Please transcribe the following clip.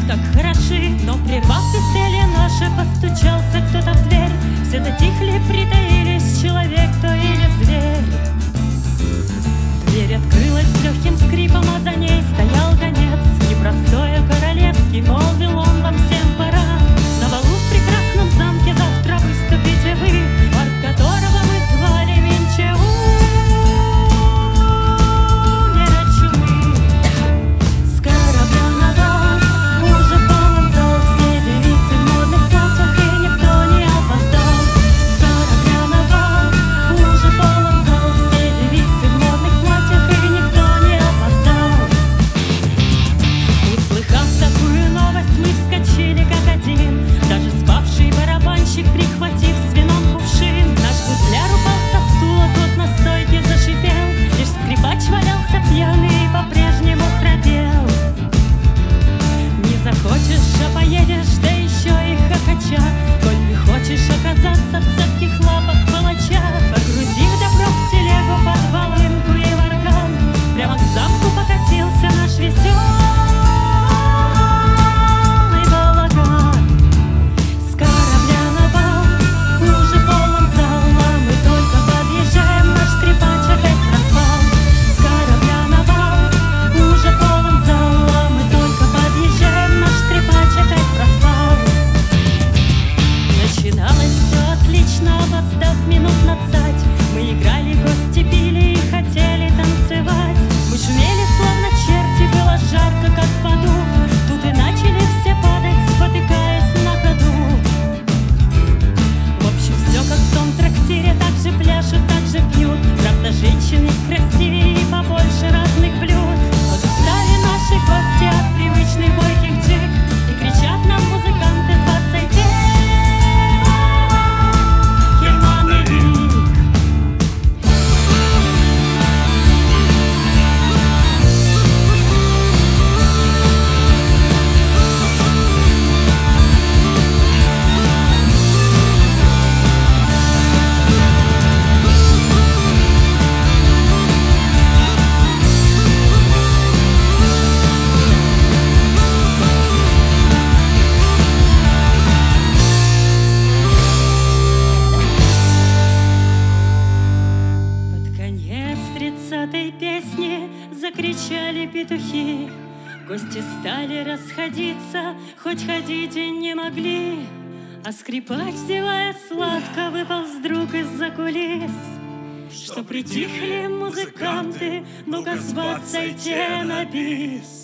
так хороши. Но прервав веселье наше, постучался кто-то в дверь. Все затихли, притаились, человек то или зверь. Дверь открылась с легким скрипом, а за ней стоял гонец. Непростой, а королевский, молвил он: вам всем пора. На балу в прекрасном замке завтра выступите вы, парк которого мы звали Минчеу. Прихватив с вином кувшин, наш гусляр упал со стула, тот на стойке зашипел. Лишь скрипач валялся пьяный и по-прежнему храпел. Не захочешь, а поедешь, да еще и хохоча. Коль не хочешь оказаться в цепких лапах палача, погрузив добро в телегу под волынку и варган, прямо к замку покатился наш веселый. Минут на цать мы играли, гости пили и хотели танцевать. Мы шумели, словно черти, было жарко, как в аду. Тут и начали все падать, спотыкаясь на ходу. В общем, все как в том трактире, так же пляшут, так же пьют. Правда, женщины красивее и побольше разных блюд. Вот устали наши гости от привычных бойких джиг и кричат нам музыканты: «Сбацайте!» Тридцатой песни закричали петухи. Гости стали расходиться, хоть ходить и не могли. А скрипач, зевая сладко, выполз вдруг из-за кулис. Что притихли музыканты, ну-ка сбацайте на бис.